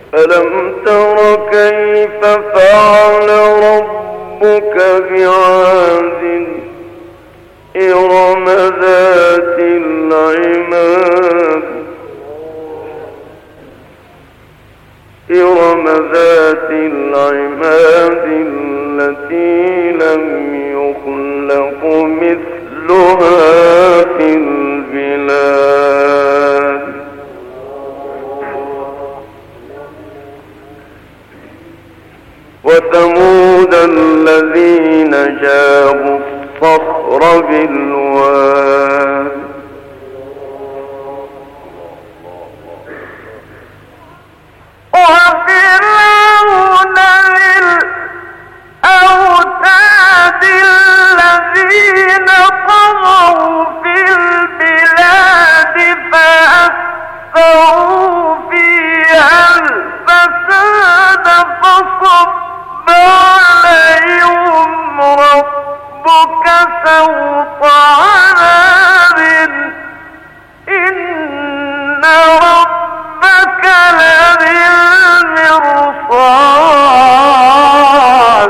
ألم تر كيف فعل ربك بعاد إرم ذات العماد التي لم يخلق مثلها في البلاد وثمود الذين جابوا الصخر بالواد وفرعون ذي الأوتاد الذين طغوا في البلاد فأكثروا فيها الفساد فصب عليهم ربك سوط عذاب إن ربك لبالمرصاد.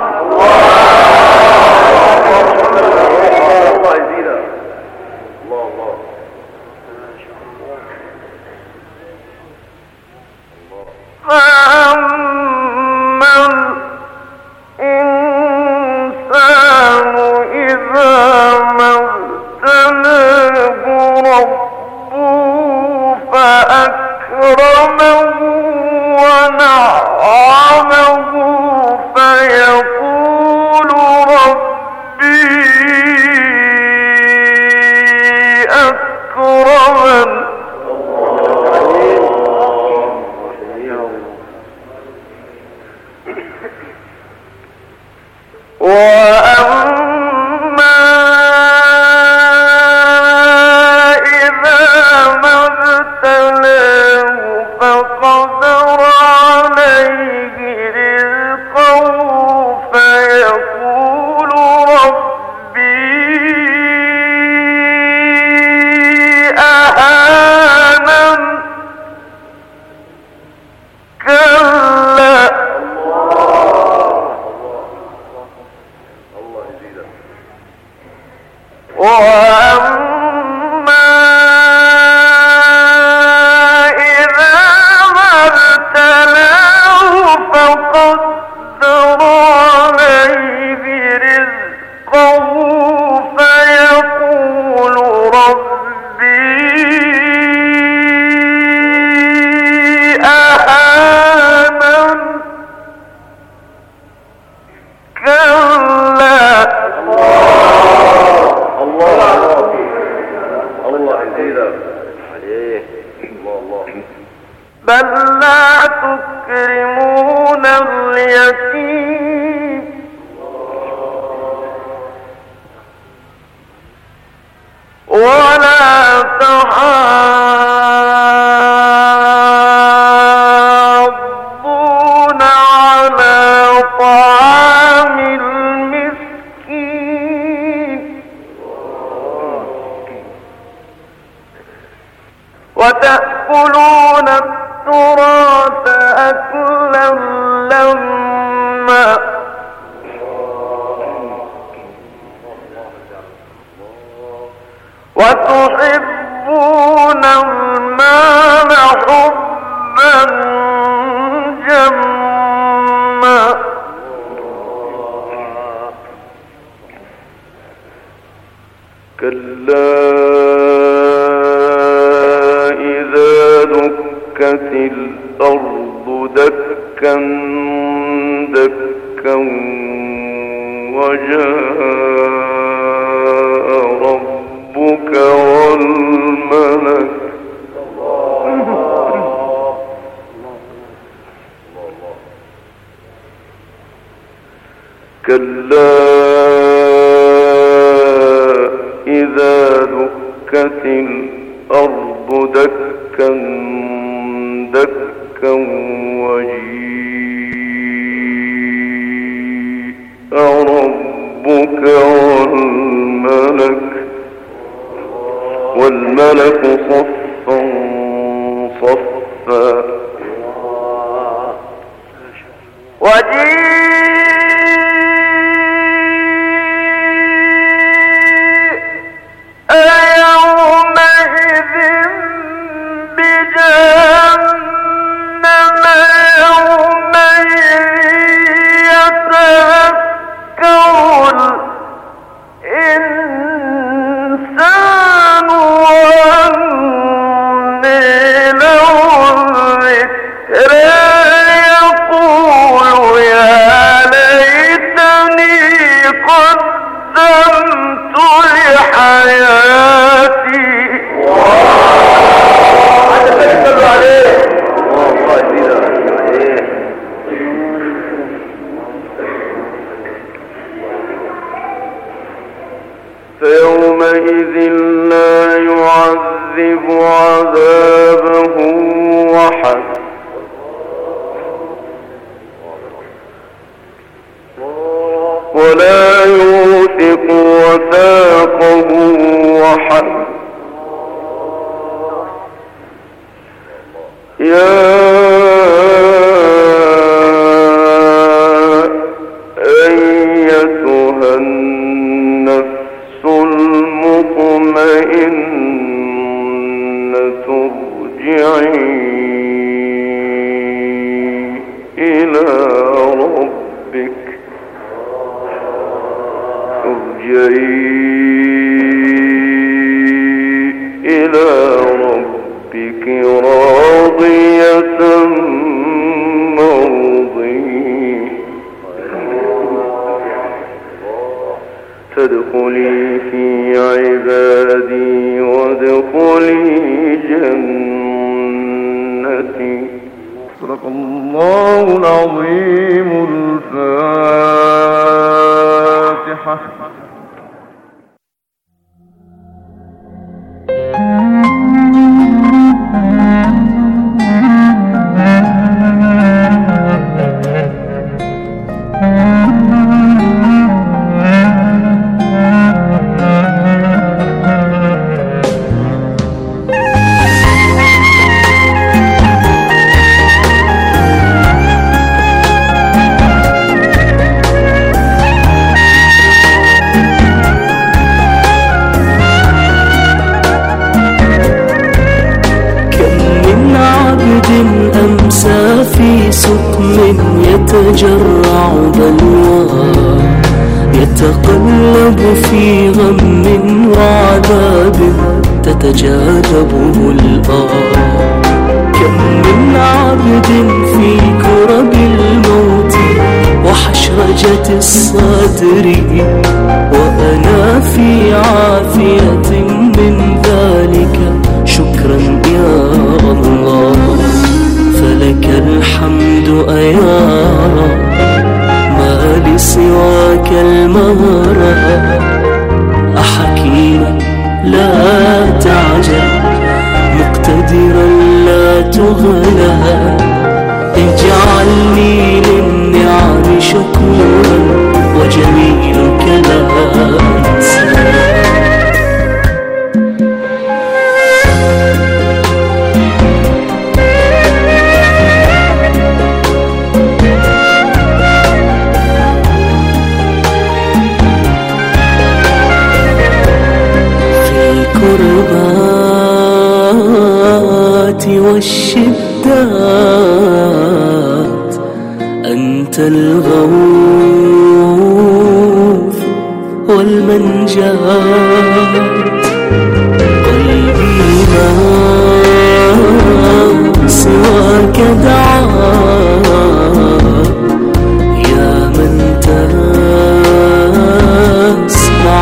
فأما الإنسان إذا ما ابتلاه ربه فأكرمه ونعمه فيقول ربي أكرمن وأما إذا ما ابتلاه فقدر عليه رزقه فيقول ربي أهانن كلا وأما إذا ما ابتلاه فقدر عليه رزقه فيقول ربي أهانن كلا بل لا تكرمون اليتيم ولا تحاضون على طعام المسكين وتأكلون التراث أكلا لما وتحبون المال حبا جما كلا إذا دكت الأرض دكا دكا وجاء ربك والملك كلا إذا دكت الأرض دكا دكا وجيء ربك والملك صفا صفا ارجعي إلى ربك راضية مرضية فادخلي في عبادي وادخلي جنتي. صدق الله العظيم. الفاتحة. أمسى في سقم يتجرع بلوى يتقلب في غم وعذاب تتجاذبه الآه. كم من عبد في كرب الموت وحشرجة الصدر وأنا في عافية من ذلك. شكرا يا الله فلك الحمد أيا رب. ما لي سواك المهرة أحكيما لا تعجل مقتدرا لا تغلى. اجعلني للنعم شكورا وجميلك لا أنسى. والشدات أنت الغوث والمنجات. قلبي ما سواك دعاء يا من تسمع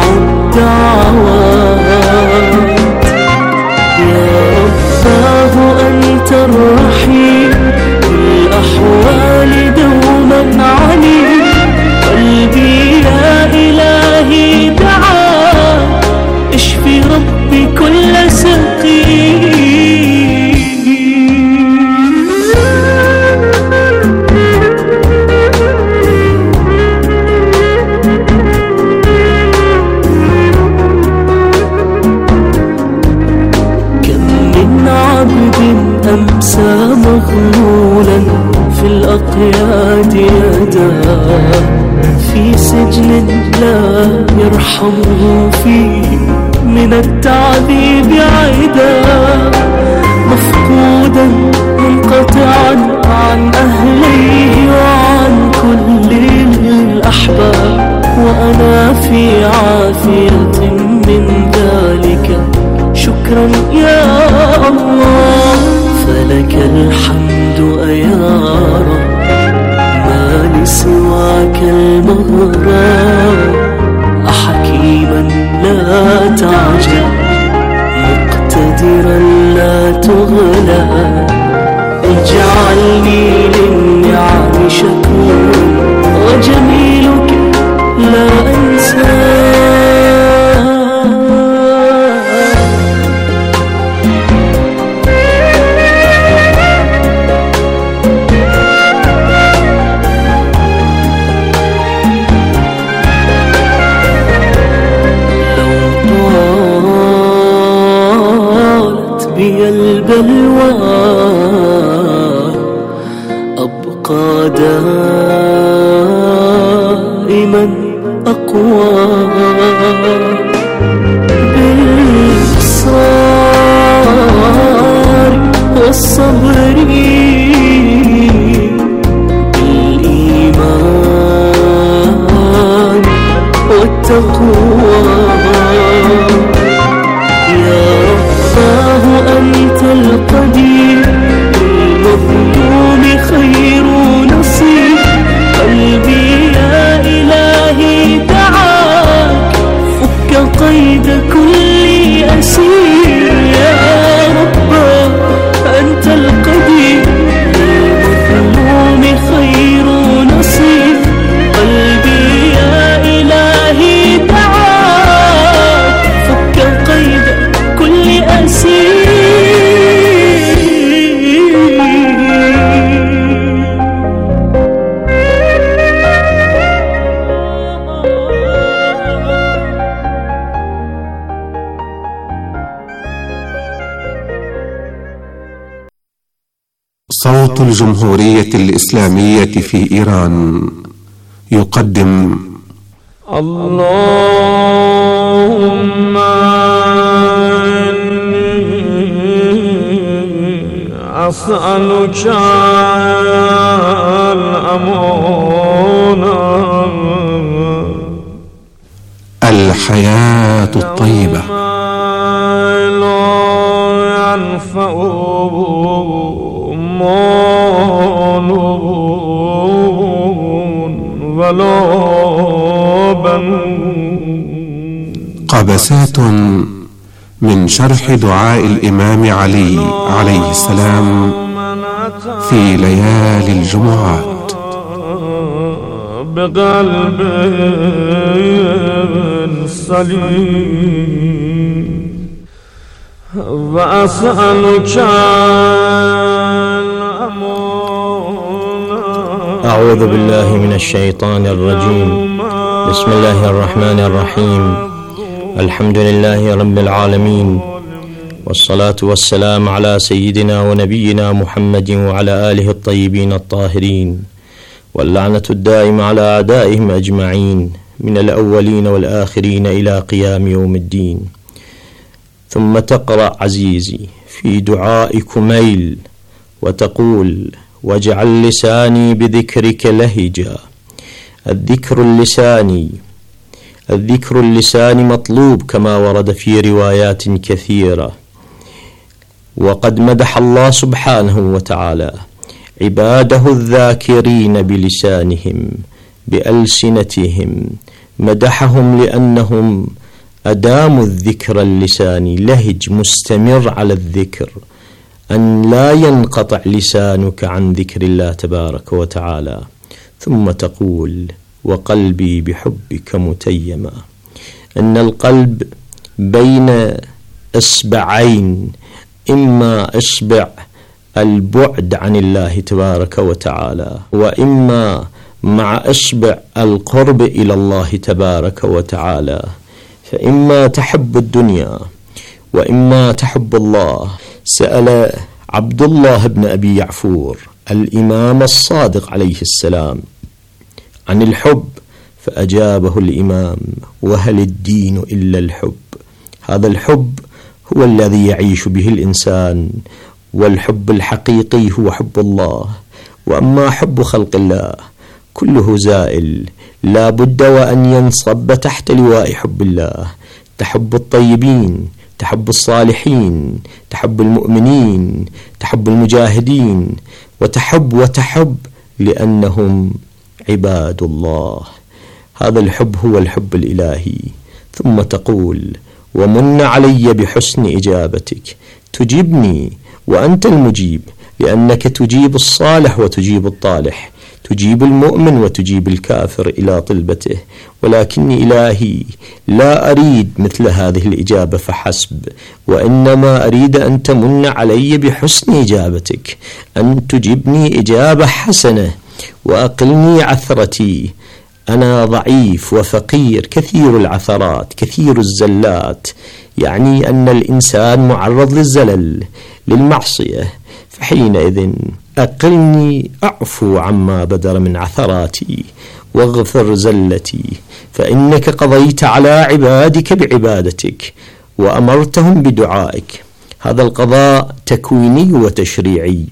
الدعوات. يا رباه أنت الرحيم الأحوال دوما عليم. قلبي يا إلهي دعا اشفي ربي كل سقيم. أمسى مغلولا في الأقياد يداه في سجن لا يرحمه فيه من التعذيب عدا. مفقودا منقطعا عن أهليه وعن كل الأحباب وأنا في عافية من ذلك. شكرا يا الله فلك الحمد أيا رب. ما لي سواك المهرة أحكيما لا تعجل مقتدرا لا تغلى. اجعلني للنعم شكورا وجميلك لا أنسى. البلوى أبقى دائما أقوى بالإصرار والصبر بالإيمان صوت الجمهورية الإسلامية في إيران يقدم اللهم أسألك الأمان الحياة الطيبة لا ينفع مال ولا بنون. قبسات من شرح دعاء الإمام علي عليه السلام في ليالي الجمعات. بقلب سليم وأسألك أعوذ بالله من الشيطان الرجيم. بسم الله الرحمن الرحيم. الحمد لله رب العالمين، والصلاة والسلام على سيدنا ونبينا محمد وعلى آله الطيبين الطاهرين، واللعنة الدائمة على أعدائهم أجمعين من الأولين والآخرين إلى قيام يوم الدين. ثم تقرأ عزيزي في دعاء كميل وتقول: واجعل لساني بذكرك لهجا. الذكر اللساني مطلوب كما ورد في روايات كثيرة، وقد مدح الله سبحانه وتعالى عباده الذاكرين بلسانهم بألسنتهم، مدحهم لأنهم أداموا الذكر اللساني، لهج مستمر على الذكر، أن لا ينقطع لسانك عن ذكر الله تبارك وتعالى. ثم تقول: وقلبي بحبك متيما. إن القلب بين إصبعين، إما إصبع البعد عن الله تبارك وتعالى، وإما مع إصبع القرب إلى الله تبارك وتعالى، فإما تحب الدنيا وإما تحب الله. سأل عبد الله بن أبي يعفور الإمام الصادق عليه السلام عن الحب، فأجابه الإمام: وهل الدين إلا الحب؟ هذا الحب هو الذي يعيش به الإنسان، والحب الحقيقي هو حب الله. وأما حب خلق الله كله زائل، لا بد وأن ينصب تحت لواء حب الله. تحب الطيبين، تحب الصالحين، تحب المؤمنين، تحب المجاهدين، وتحب لأنهم عباد الله. هذا الحب هو الحب الإلهي. ثم تقول: ومن علي بحسن إجابتك. تجيبني وأنت المجيب، لأنك تجيب الصالح وتجيب الطالح، تجيب المؤمن وتجيب الكافر إلى طلبته. ولكني إلهي لا أريد مثل هذه الإجابة فحسب، وإنما أريد أن تمن علي بحسن إجابتك، أن تجيبني إجابة حسنة وأقلني عثرتي. أنا ضعيف وفقير كثير العثرات كثير الزلات، يعني أن الإنسان معرض للزلل للمعصية، فحينئذ أقلني أعفو عما بدر من عثراتي واغفر زلتي، فإنك قضيت على عبادك بعبادتك وأمرتهم بدعائك. هذا القضاء تكويني وتشريعي.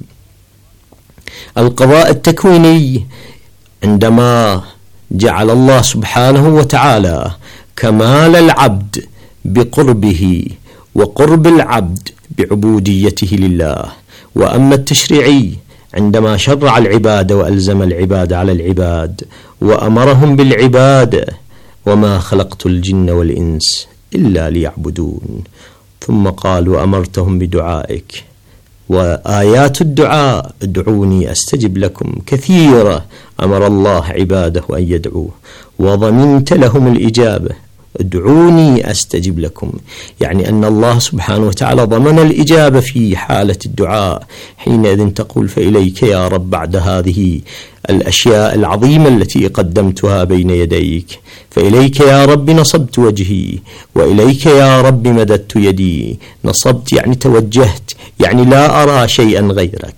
القضاء التكويني عندما جعل الله سبحانه وتعالى كمال العبد بقربه وقرب العبد بعبوديته لله. وأما التشريعي عندما شرع العبادة وألزم العبادة على العباد وأمرهم بالعبادة: وما خلقت الجن والإنس إلا ليعبدون. ثم قال: وأمرتهم بدعائك. وآيات الدعاء: ادعوني أستجب لكم كثيرة، أمر الله عباده أن يدعوه، وضمنت لهم الإجابة: ادعوني أستجب لكم. يعني أن الله سبحانه وتعالى ضمن الإجابة في حالة الدعاء. حينئذ تقول: فإليك يا رب بعد هذه الأشياء العظيمة التي قدمتها بين يديك، فإليك يا رب نصبت وجهي، وإليك يا رب مددت يدي. نصبت يعني توجهت، يعني لا أرى شيئا غيرك.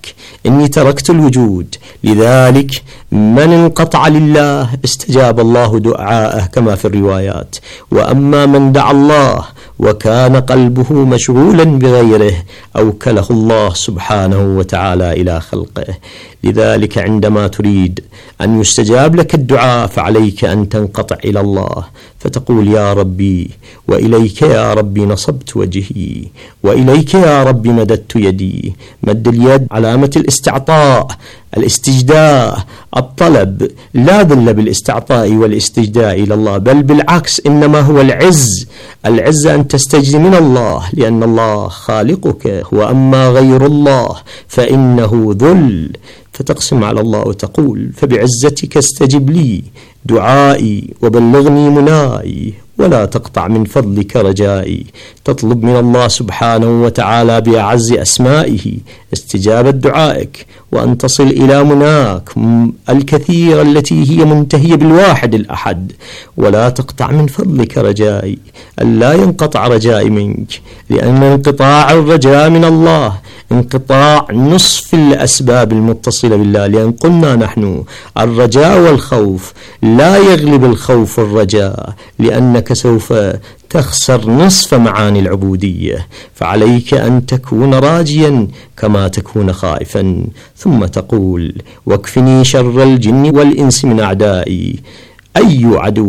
إني تركت الوجود. لذلك من انقطع لله استجاب الله دعاءه كما في الروايات. وأما من دعا الله وكان قلبه مشغولا بغيره أوكله الله سبحانه وتعالى إلى خلقه. لذلك عندما تريد أن يستجاب لك الدعاء فعليك أن تنقطع إلى الله فتقول يا ربي وإليك يا ربي نصبت وجهي، وإليك يا ربي مددت يدي. مد اليد علامة الاستعطاء، الاستجداء، الطلب، لا ذل بالاستعطاء والاستجداء إلى الله، بل بالعكس إنما هو العز. العز أن تستجد من الله لأن الله خالقك، وأما غير الله فإنه ذل. فتقسم على الله وتقول فبعزتك استجب لي دعائي وبلغني منائي ولا تقطع من فضلك رجائي. تطلب من الله سبحانه وتعالى بأعز أسمائه استجابة دعائك وأن تصل إلى مناك الكثير التي هي منتهية بالواحد الأحد. ولا تقطع من فضلك رجائي، أن لا ينقطع رجائي منك، لأن انقطاع الرجاء من الله انقطاع نصف الأسباب المتصلة بالله. لأن قلنا نحن الرجاء والخوف لا يغلب الخوف الرجاء، لأنك سوف تخسر نصف معاني العبودية. فعليك أن تكون راجيا كما تكون خائفا. ثم تقول واكفني شر الجن والإنس من أعدائي. أي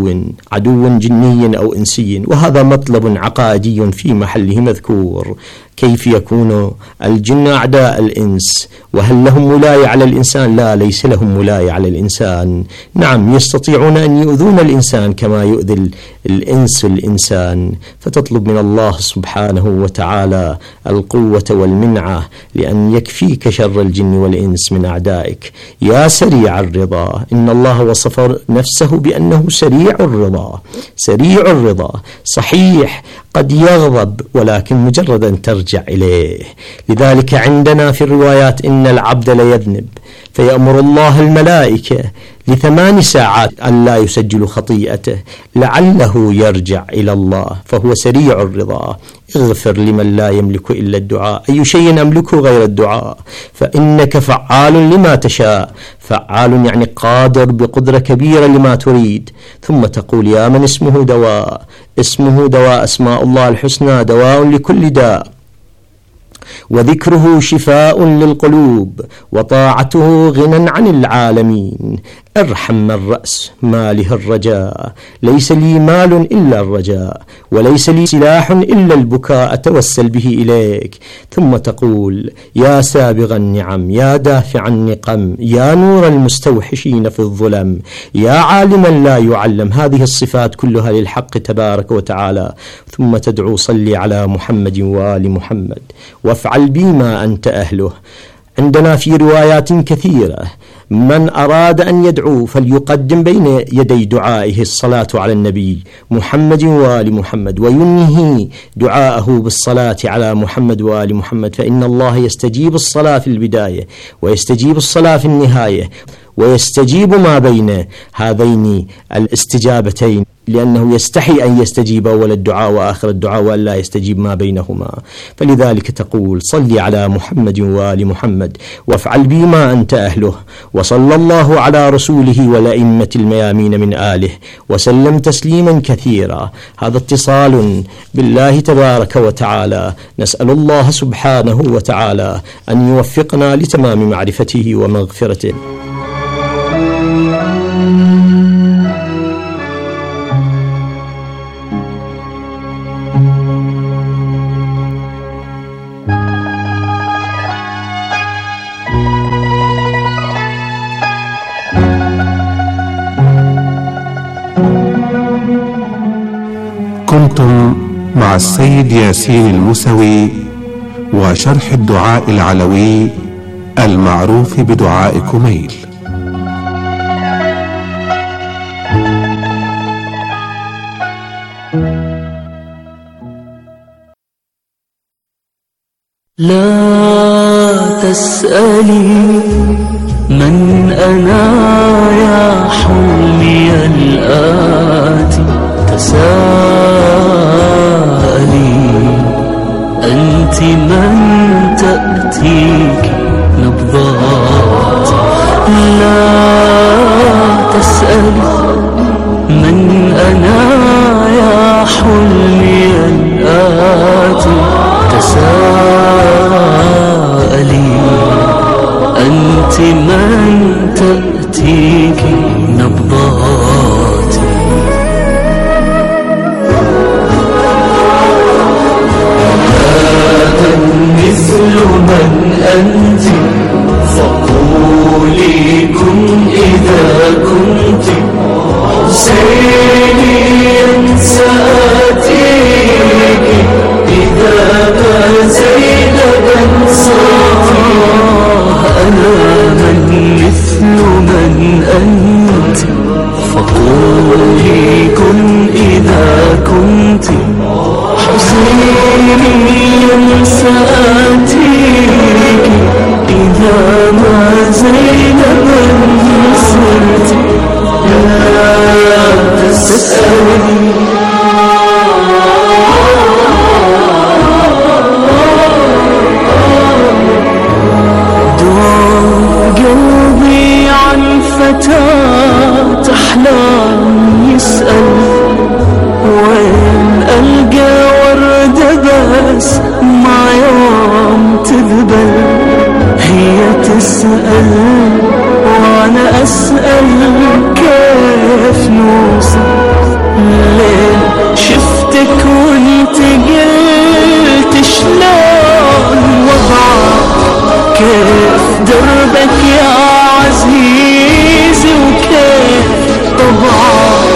عدو جني أو إنسي، وهذا مطلب عقادي في محله مذكور. كيف يكون الجن أعداء الإنس؟ وهل لهم ولاية على الإنسان؟ لا، ليس لهم ولاية على الإنسان. نعم يستطيعون أن يؤذون الإنسان كما يؤذي الإنس الإنسان. فتطلب من الله سبحانه وتعالى القوة والمنعة لأن يكفيك شر الجن والإنس من أعدائك. يا سريع الرضا، إن الله وصف نفسه بأنه سريع الرضا. سريع الرضا صحيح قد يغضب ولكن مجرد أن ترجع إليه. لذلك عندنا في الروايات إن العبد ليذنب فيأمر الله الملائكة ل8 ساعات أن لا يسجل خطيئته لعله يرجع إلى الله، فهو سريع الرضا. اغفر لمن لا يملك إلا الدعاء. أي شيء أملكه غير الدعاء؟ فإنك فعال لما تشاء. فعال يعني قادر بقدرة كبيرة لما تريد. ثم تقول يا من اسمه دواء، اسمه دواء، أسماء الله الحسنى دواء لكل داء، وذكره شفاء للقلوب، وطاعته غنى عن العالمين. ارحم من رأس ماله الرجاء، ليس لي مال إلا الرجاء، وليس لي سلاح إلا البكاء أتوسل به إليك. ثم تقول يا سابغ النعم، يا دافع النقم، يا نور المستوحشين في الظلم، يا عالما لا يعلم. هذه الصفات كلها للحق تبارك وتعالى. ثم تدعو صلي على محمد وآل محمد وافعل بما أنت أهله. عندنا في روايات كثيرة من أراد أن يدعو فليقدم بين يدي دعائه الصلاة على النبي محمد وآل محمد، وينهي دعاءه بالصلاة على محمد وآل محمد، فإن الله يستجيب الصلاة في البداية ويستجيب الصلاة في النهاية، ويستجيب ما بين هذين الاستجابتين، لأنه يستحي أن يستجيب أول الدعاء وآخر الدعاء وأن لا يستجيب ما بينهما. فلذلك تقول صلي على محمد وآل محمد وافعل بما أنت أهله، وصلى الله على رسوله والأئمة الميامين من آله وسلم تسليما كثيرا. هذا اتصال بالله تبارك وتعالى. نسأل الله سبحانه وتعالى أن يوفقنا لتمام معرفته ومغفرته. كنتم مع السيد ياسين الموسوي وشرح الدعاء العلوي المعروف بدعاء كميل. لا تسألي من أنا يا حلمي الآتي، تساءلي أنت من تأتيك نبضات لا تسأل من أنا يا حلمي الآتي، تساءلي أنت من تأتيك نبضاتي. مثل من أنت فقولي كن إذا كنت حسينيا سآتيك إذا ما زينبا صرتي. أنا من مثل من أنت فقولي كن إذا كنت حسينيا سآتيك إذا ما زينبا صرت. لا تسألي دعاء قلبي عن فتاة أحلام يسأل، وين ألقى وردة بس ما يوم تذبل. هي تسأل وأنا أسأل كيف نوصل. لين شفتك وانت قلت شلون وضعك، كيف دربك يا عزيزي وكيف طبعك.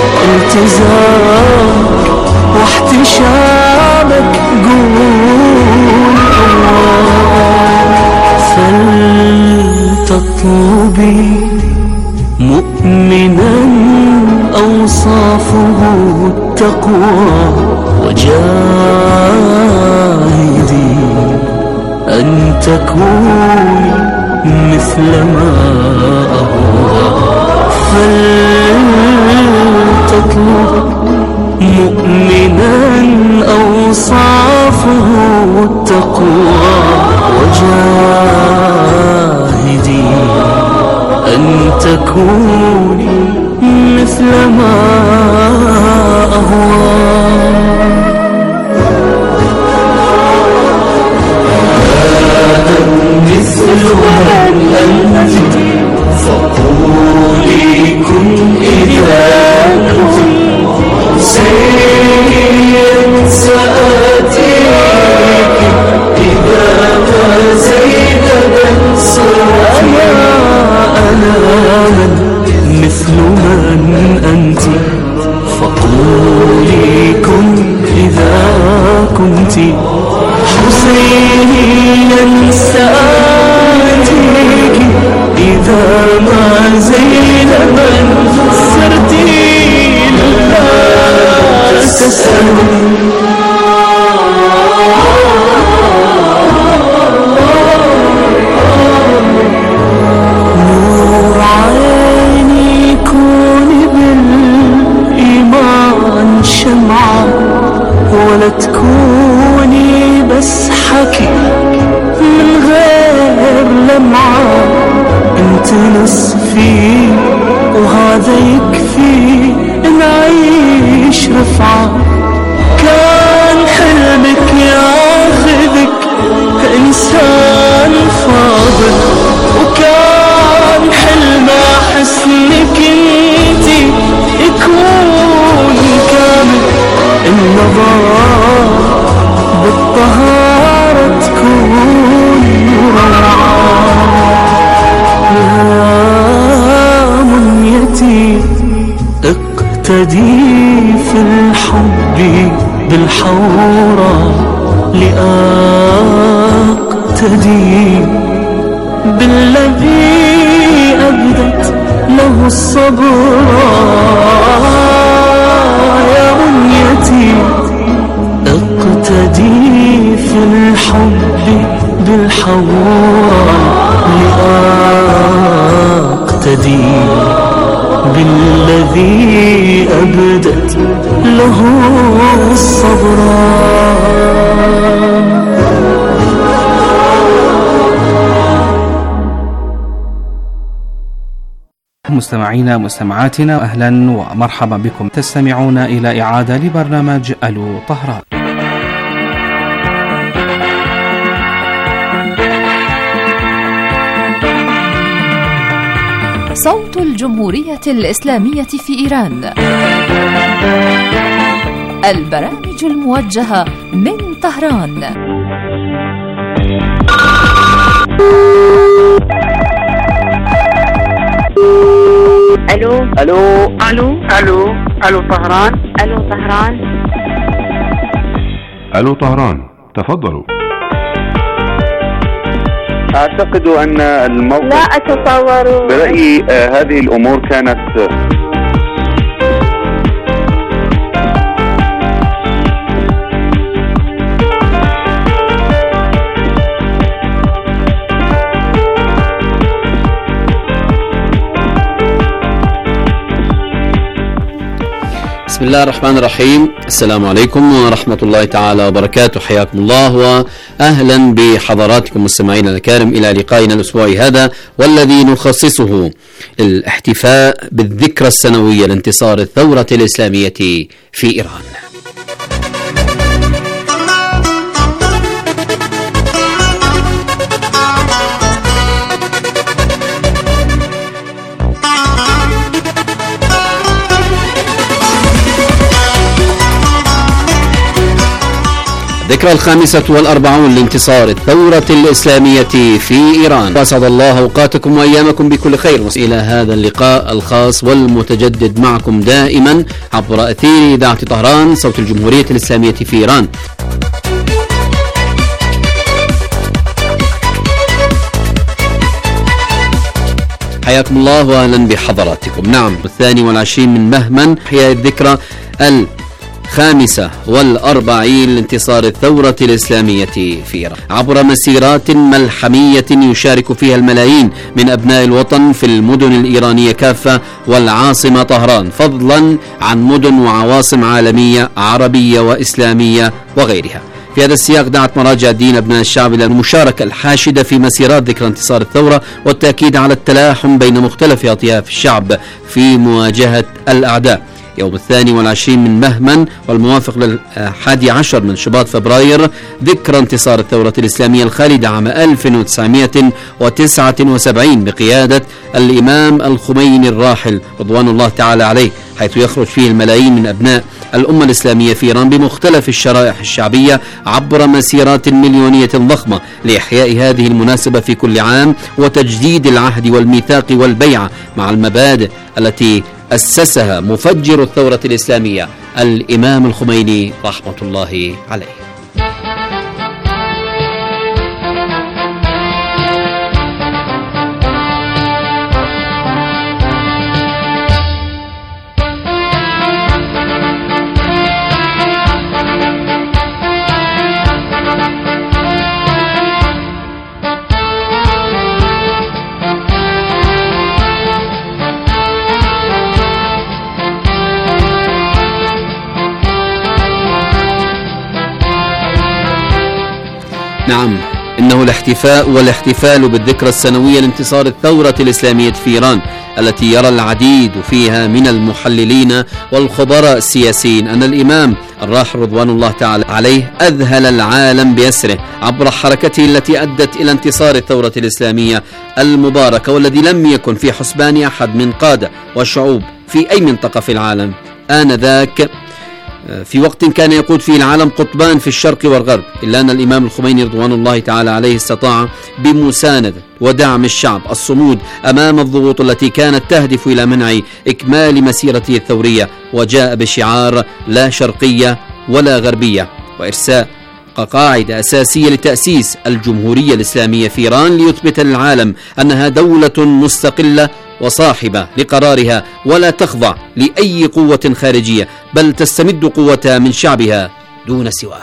التزامك واحتشامك قول فلتطلبي مؤمنا أوصافه التقوى، وجاهدي أن تكوني مثل ما أهوى. فلتطلب مؤمنا أوصافه التقوى، وجاهدي أن تكوني مثل ما أهوى. مثل من أنت فقولي كن إذا كنت حسينيا سآتيك إذا ما زينبا صرت. أنا من مثل من أنت فقولي كن إذا كنت حسينيا سآتيك إذا ما زينبا صرت. لا تسألي نور عيني كوني بالإيمان شمعة، ولا تكوني بس حكي من غير لمعة. انت نصفي وهذا يكفي نعيش رفعة. كان حلمك ياخذك إنسان فاضل، وكان حلم حسنك انتي يكون كامل. النظر بالطهارة تكون روعة. يا منيتي اقتدي في الحب بالحورى، لأقتدي بالذي أبدت له الصبر. يا منيتي اقتدي في الحب بالحورى، لأقتدي بالذي أبدت له الصبر. مستمعينا مستمعاتنا، أهلا ومرحبا بكم. تستمعون إلى إعادة لبرنامج ألو طهران. صوت الجمهورية الإسلامية في إيران، البرامج الموجهة من طهران. ألو ألو ألو ألو ألو طهران. ألو طهران. ألو طهران، تفضلوا. أعتقد أن الموقف لا أتصور. برأيي هذه الأمور كانت بسم الله الرحمن الرحيم. السلام عليكم ورحمة الله تعالى وبركاته. حياكم الله وأهلا بحضراتكم مستمعينا الكرام إلى لقائنا الأسبوعي هذا، والذي نخصصه الاحتفاء بالذكرى السنوية لانتصار الثورة الإسلامية في إيران. الذكرى 45 لانتصار الثورة الإسلامية في إيران. أسعد الله أوقاتكم وأيامكم بكل خير. إلى هذا اللقاء الخاص والمتجدد معكم دائما عبر أثير إذاعة طهران، صوت الجمهورية الإسلامية في إيران. حياكم الله وأهلا بحضراتكم. نعم، 22 من مهمن هي الذكرى 45 لانتصار الثورة الإسلامية في إيران، عبر مسيرات ملحمية يشارك فيها الملايين من أبناء الوطن في المدن الإيرانية كافة والعاصمة طهران، فضلا عن مدن وعواصم عالمية عربية وإسلامية وغيرها. في هذا السياق دعت مراجع الدين أبناء الشعب إلى المشاركة الحاشدة في مسيرات ذكرى انتصار الثورة، والتأكيد على التلاحم بين مختلف أطياف الشعب في مواجهة الأعداء. يوم 22 من مهمن والموافق لل11 من شباط فبراير، ذكرى انتصار الثورة الإسلامية الخالدة عام 1979 بقيادة الإمام الخميني الراحل رضوان الله تعالى عليه، حيث يخرج فيه الملايين من أبناء الأمة الإسلامية في إيران بمختلف الشرائح الشعبية عبر مسيرات مليونية ضخمة لإحياء هذه المناسبة في كل عام، وتجديد العهد والميثاق والبيعة مع المبادئ التي أسسها مفجر الثورة الإسلامية الإمام الخميني رحمة الله عليه. نعم، إنه الاحتفاء والاحتفال بالذكرى السنوية لانتصار الثورة الإسلامية في إيران، التي يرى العديد فيها من المحللين والخبراء السياسيين أن الإمام الراحل رضوان الله تعالى عليه أذهل العالم بأسره عبر حركته التي أدت إلى انتصار الثورة الإسلامية المباركة، والذي لم يكن في حسبان أحد من قادة وشعوب في أي منطقة في العالم آنذاك، في وقت كان يقود فيه العالم قطبان في الشرق والغرب، إلا أن الإمام الخميني رضوان الله تعالى عليه استطاع بمساندة ودعم الشعب الصمود أمام الضغوط التي كانت تهدف إلى منع إكمال مسيرته الثورية، وجاء بشعار لا شرقية ولا غربية، وإرساء قاعدة أساسية لتأسيس الجمهورية الإسلامية في إيران، ليثبت للعالم أنها دولة مستقلة وصاحبة لقرارها، ولا تخضع لأي قوة خارجية، بل تستمد قوتها من شعبها دون سواه.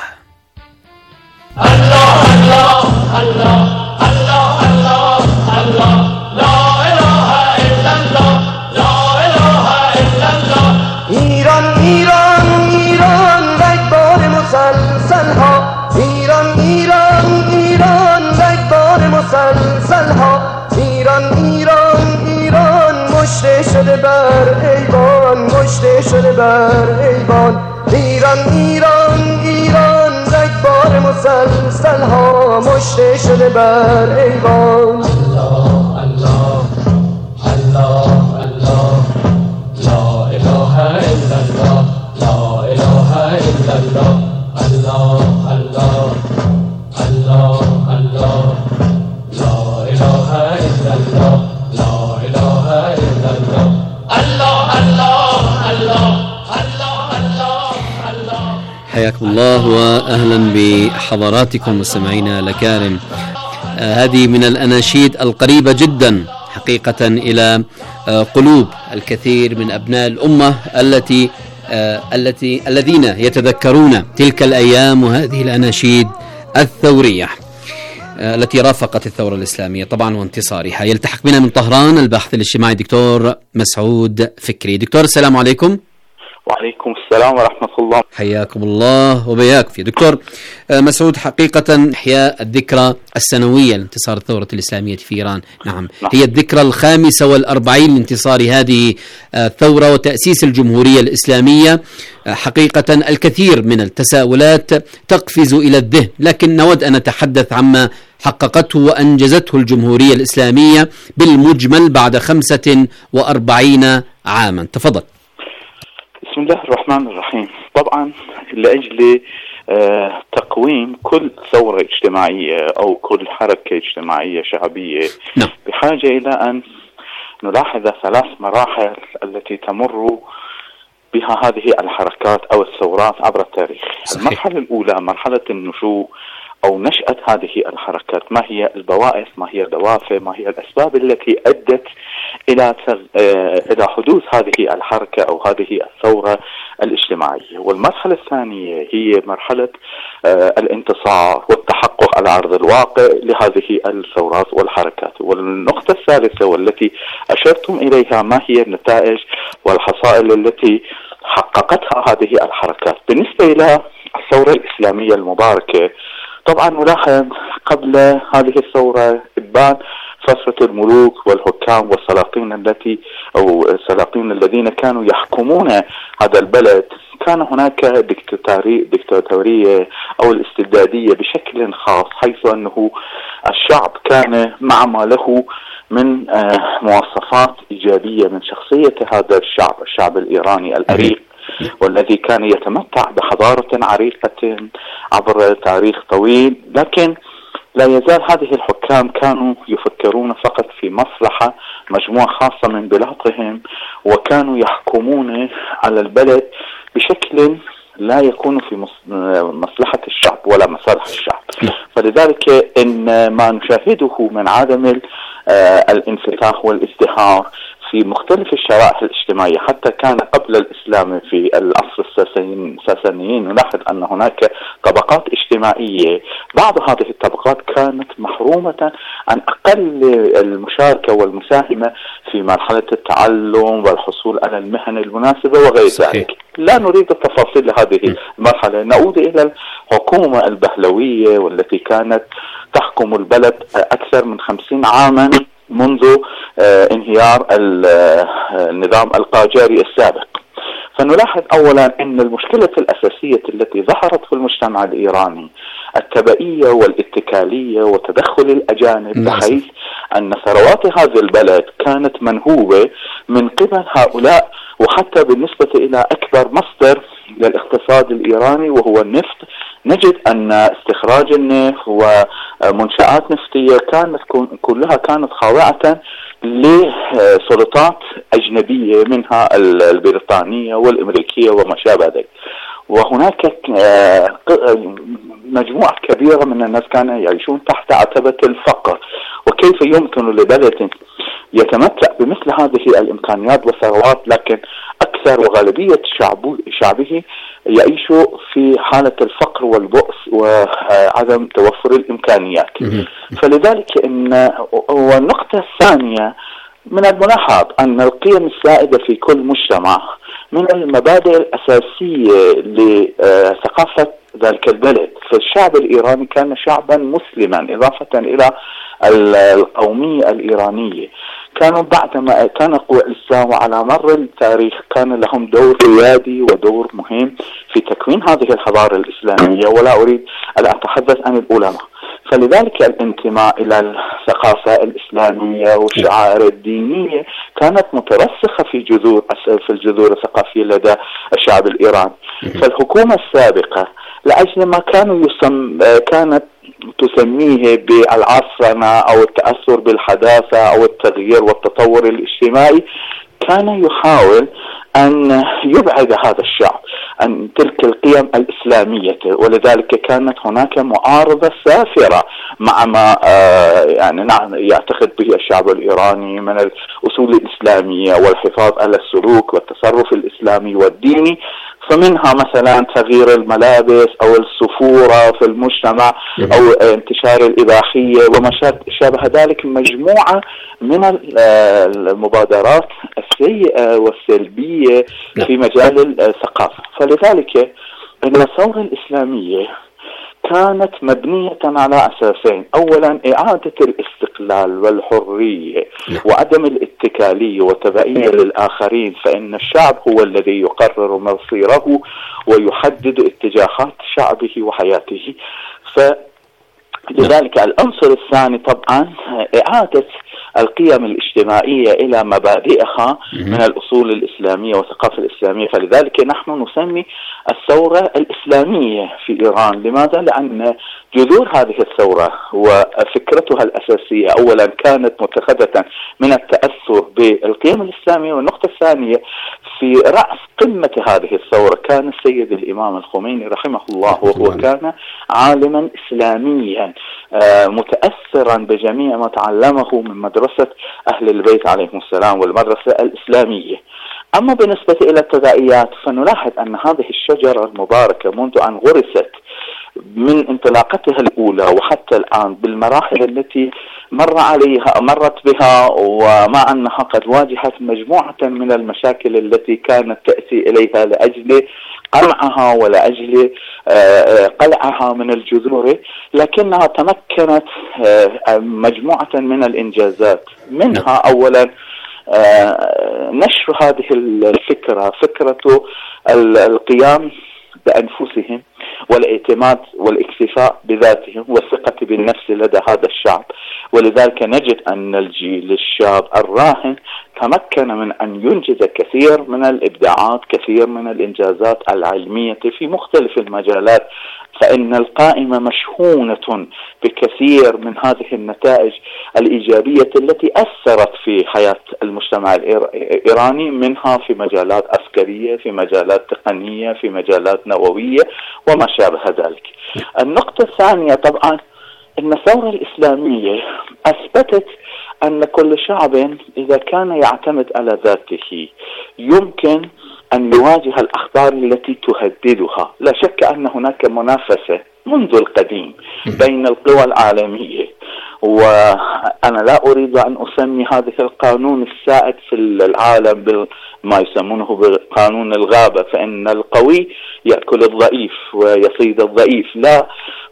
الله الله الله الله الله الله، لا إله إلا الله، لا إله إلا الله. ایران ایران ایران رگبار مسلسل ها، ایران ایران ایران رگبار مسلسل ها، ایران ایران ایران مشت شده بر ایوان، کشته شده بر ایوان. ایران ایران ایران رگبار مسلسل ها مشته شده بر ایوان. الله الله الله الله لا اله الا الله لا اله الا الله الله الله الله الله لا اله الا الله لا اله الا الله الله الله الله الله الله. حياكم الله وأهلا بحضراتكم مستمعينا الأكارم. هذه من الأناشيد القريبة جدا حقيقة إلى قلوب الكثير من أبناء الأمة الذين يتذكرون تلك الأيام وهذه الأناشيد الثورية التي رافقت الثورة الإسلامية طبعا وانتصارها. يلتحق بنا من طهران الباحث الاجتماعي دكتور مسعود فكري. دكتور السلام عليكم. وعليكم السلام ورحمة الله. حياكم الله وبياك في دكتور مسعود. حقيقة إحياء الذكرى السنوية لانتصار الثورة الإسلامية في إيران، نعم هي الذكرى 45 لانتصار هذه الثورة وتأسيس الجمهورية الإسلامية. حقيقة الكثير من التساؤلات تقفز إلى الذهن، لكن نود أن نتحدث عما حققته وأنجزته الجمهورية الإسلامية بالمجمل بعد 45 عاما. تفضل. بسم الله الرحمن الرحيم. طبعا لأجل تقويم كل ثورة اجتماعية أو كل حركة اجتماعية شعبية بحاجة إلى أن نلاحظ 3 مراحل التي تمر بها هذه الحركات أو الثورات عبر التاريخ. المرحلة الأولى مرحلة النشوء أو نشأة هذه الحركات. ما هي البوائث، ما هي الدوافع، ما هي الأسباب التي أدت إلى حدوث هذه الحركة أو هذه الثورة الاجتماعية. والمرحلة الثانية هي مرحلة الانتصار والتحقق على أرض الواقع لهذه الثورات والحركات. والنقطة الثالثة والتي أشرتم إليها ما هي النتائج والحصائل التي حققتها هذه الحركات. بالنسبة إلى الثورة الإسلامية المباركة طبعا نلاحظ قبل هذه الثورة إبان فترة الملوك والحكام والسلاطين السلاطين الذين كانوا يحكمون هذا البلد. كان هناك ديكتاتورية أو الاستبدادية بشكل خاص، حيث أنه الشعب كان مع ما له من مواصفات إيجابية من شخصية هذا الشعب الإيراني الأريق، والذي كان يتمتع بحضارة عريقة عبر تاريخ طويل. لكن لا يزال هذه الحكام كانوا يفكرون فقط في مصلحة مجموعة خاصة من بلاطهم، وكانوا يحكمون على البلد بشكل لا يكون في مصلحة الشعب ولا مصالح الشعب. فلذلك إن ما نشاهده من عدم الانفتاح والازدهار في مختلف الشرائح الاجتماعية حتى كان قبل الإسلام في العصر الساسانيين، نلاحظ أن هناك طبقات اجتماعية، بعض هذه الطبقات كانت محرومة عن أقل المشاركة والمساهمة في مرحلة التعلم والحصول على المهن المناسبة وغير ذلك. لا نريد التفاصيل لهذه المرحلة. نعود إلى الحكومة البهلوية والتي كانت تحكم البلد أكثر من 50 عاما منذ انهيار النظام القاجاري السابق. فنلاحظ أولا أن المشكلة الأساسية التي ظهرت في المجتمع الإيراني التبعية والاتكالية وتدخل الأجانب، بحيث أن ثروات هذا البلد كانت منهوبة من قبل هؤلاء. وحتى بالنسبة إلى أكبر مصدر للاقتصاد الإيراني وهو النفط، نجد أن استخراج النفط ومنشآت نفطية كلها كانت خاضعة لسلطات أجنبية، منها البريطانية والأمريكية وما شابه ذلك. وهناك مجموعة كبيرة من الناس كانوا يعيشون تحت عتبة الفقر. وكيف يمكن لبلد يتمتع بمثل هذه الإمكانيات والثروات لكن أكثر وغالبية شعبه يعيش في حالة الفقر والبؤس وعدم توفر الإمكانيات. فلذلك والنقطة الثانية من الملاحظ أن القيم السائدة في كل مجتمع من المبادئ الأساسية لثقافة ذلك البلد. فالشعب الإيراني كان شعبا مسلما، إضافة إلى القومية الإيرانية. كانوا بعدما كان قوى الإسلام على مر التاريخ كان لهم دور قيادي ودور مهم في تكوين هذه الحضارة الإسلامية، ولا أريد أن أتحدث عن العلماء. فلذلك الانتماء إلى الثقافة الإسلامية والشعائر الدينية كانت مترسخة في الجذور الثقافية لدى الشعب الإيراني. فالحكومة السابقة لأجل ما كانت تسميه بالعصرنة أو التأثر بالحداثة أو التغيير والتطور الاجتماعي، كان يحاول أن يبعد هذا الشعب عن تلك القيم الإسلامية، ولذلك كانت هناك معارضة سافرة مع ما يعتقد به الشعب الإيراني من الأصول الإسلامية والحفاظ على السلوك والتصرف الإسلامي والديني. فمنها مثلا تغيير الملابس أو السفورة في المجتمع أو انتشار الإباحية وما شابه ذلك، مجموعة من المبادرات السيئة والسلبية في مجال الثقافة. فلذلك أن الثورة الإسلامية كانت مبنية على أساسين: أولا إعادة الاستقلال والحرية وعدم الاتكالية والتبعية للآخرين، فإن الشعب هو الذي يقرر مصيره ويحدد اتجاهات شعبه وحياته. فلذلك العنصر الثاني طبعا إعادة القيم الاجتماعية إلى مبادئها من الأصول الإسلامية والثقافة الإسلامية. فلذلك نحن نسمي الثورة الإسلامية في إيران. لماذا؟ لأن جذور هذه الثورة وفكرتها الأساسية أولا كانت متخذة من التأثر بالقيم الإسلامية، والنقطة الثانية في رأس قمة هذه الثورة كان السيد الإمام الخميني رحمه الله، وهو كان عالما إسلاميا متأثرا بجميع ما تعلمه من مدرسة أهل البيت عليهم السلام والمدرسة الإسلامية. أما بالنسبة إلى التداعيات فنلاحظ أن هذه الشجرة المباركة منذ أن غرست من انطلاقتها الأولى وحتى الآن بالمراحل التي مرت بها، ومع أنها قد واجهت مجموعة من المشاكل التي كانت تأتي إليها لأجل قمعها ولأجل قلعها من الجذور، لكنها تمكنت مجموعة من الإنجازات. منها أولا نشر هذه الفكرة، فكرة القيام بأنفسهم والاعتماد والاكتفاء بذاتهم والثقة بالنفس لدى هذا الشعب. ولذلك نجد أن الجيل الشاب الراهن تمكن من أن ينجز كثير من الإبداعات، كثير من الإنجازات العلمية في مختلف المجالات، فإن القائمة مشحونة بكثير من هذه النتائج الإيجابية التي أثرت في حياة المجتمع الإيراني، منها في مجالات عسكرية، في مجالات تقنية، في مجالات نووية وما شابه ذلك. النقطة الثانية طبعا أن الثورة الإسلامية أثبتت أن كل شعب إذا كان يعتمد على ذاته يمكن أن يواجه الأخطار التي تهددها. لا شك أن هناك منافسة منذ القديم بين القوى العالمية، وأنا لا أريد أن أسمي هذا القانون السائد في العالم بما يسمونه بقانون الغابة، فإن القوي يأكل الضعيف ويصيد الضعيف. لا،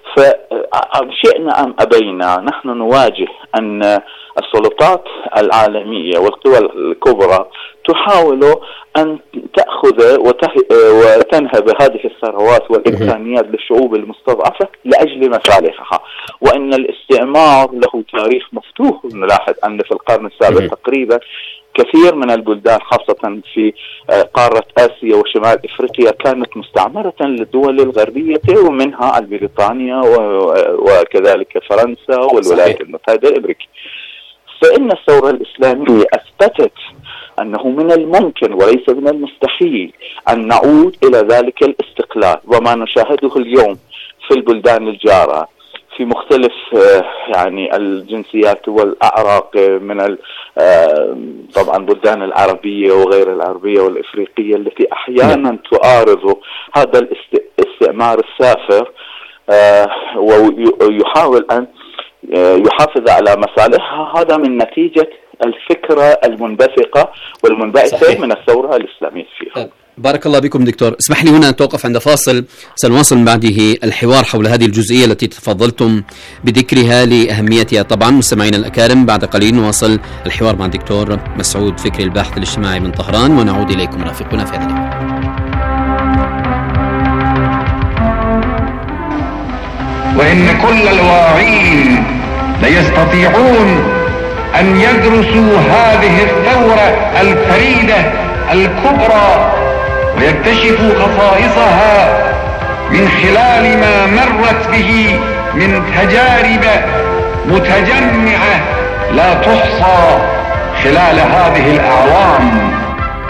فشئنا أم أبينا نحن نواجه أن السلطات العالمية والقوى الكبرى تحاول أن تأخذ وتنهب هذه الثروات والإمكانيات للشعوب المستضعفة لأجل مصالحها. وإن الاستعمار له تاريخ مفتوح. نلاحظ أن في القرن السابع تقريبا كثير من البلدان خاصة في قارة آسيا وشمال إفريقيا كانت مستعمرة للدول الغربية، ومنها بريطانيا وكذلك فرنسا والولايات المتحدة الأمريكية. فإن الثورة الإسلامية أثبتت أنه من الممكن وليس من المستحيل أن نعود إلى ذلك الاستقلال، وما نشاهده اليوم في البلدان الجارة في مختلف الجنسيات والأعراق من طبعا بلدان العربية وغير العربية والإفريقية التي أحيانا تعارض هذا الاستعمار السافر ويحاول أن يحافظ على مصالحها. هذا من نتيجة الفكرة المنبثقة والمنبعثة من الثورة الإسلامية فيها. بارك الله بكم دكتور. اسمح لي هنا أن توقف عند فاصل، سنواصل من بعده الحوار حول هذه الجزئية التي تفضلتم بذكرها لأهميتها. طبعا مستمعينا الأكارم، بعد قليل نواصل الحوار مع الدكتور مسعود فكري الباحث الاجتماعي من طهران، ونعود إليكم رافقنا في هذا اللقاء. وإن كل الواعين ليستطيعون أن يدرسوا هذه الثورة الفريدة الكبرى ويكتشفوا خصائصها من خلال ما مرت به من تجارب متجمعة لا تحصى خلال هذه الأعوام.